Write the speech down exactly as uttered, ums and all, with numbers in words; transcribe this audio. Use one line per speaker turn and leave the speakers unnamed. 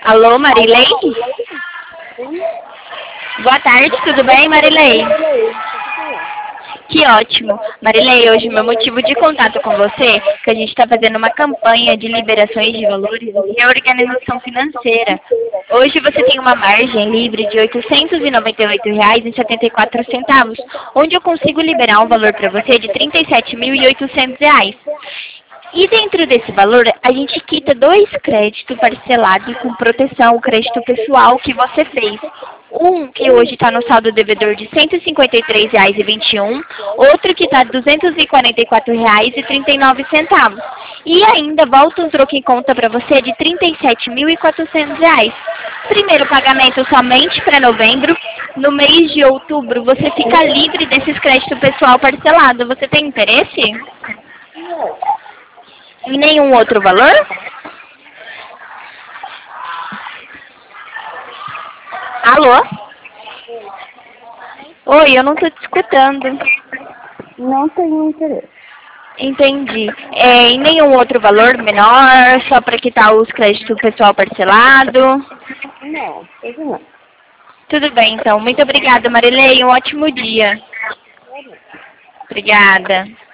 Alô, Marilei? Boa tarde, tudo bem, Marilei? Que ótimo. Marilei, hoje meu motivo de contato com você é que a gente está fazendo uma campanha de liberações de valores e reorganização financeira. Hoje você tem uma margem livre de oitocentos e noventa e oito reais e setenta e quatro centavos, onde eu consigo liberar um valor para você de trinta e sete mil e oitocentos reais. E dentro desse valor, a gente quita dois créditos parcelados com proteção, o crédito pessoal que você fez. Um que hoje está no saldo devedor de cento e cinquenta e três reais e vinte e um, outro que está duzentos e quarenta e quatro reais e trinta e nove centavos. E ainda volta um troco em conta para você de trinta e sete mil e quatrocentos reais. Primeiro pagamento somente para novembro. No mês de outubro você fica livre desses créditos pessoal parcelado. Você tem interesse? E nenhum outro valor? Alô? Oi, eu não estou te escutando.
Não tenho interesse.
Entendi. É, e nenhum outro valor menor, só para quitar os créditos pessoal parcelado?
Não, hoje não.
Tudo bem, então. Muito obrigada, Marilei. Um ótimo dia. Obrigada.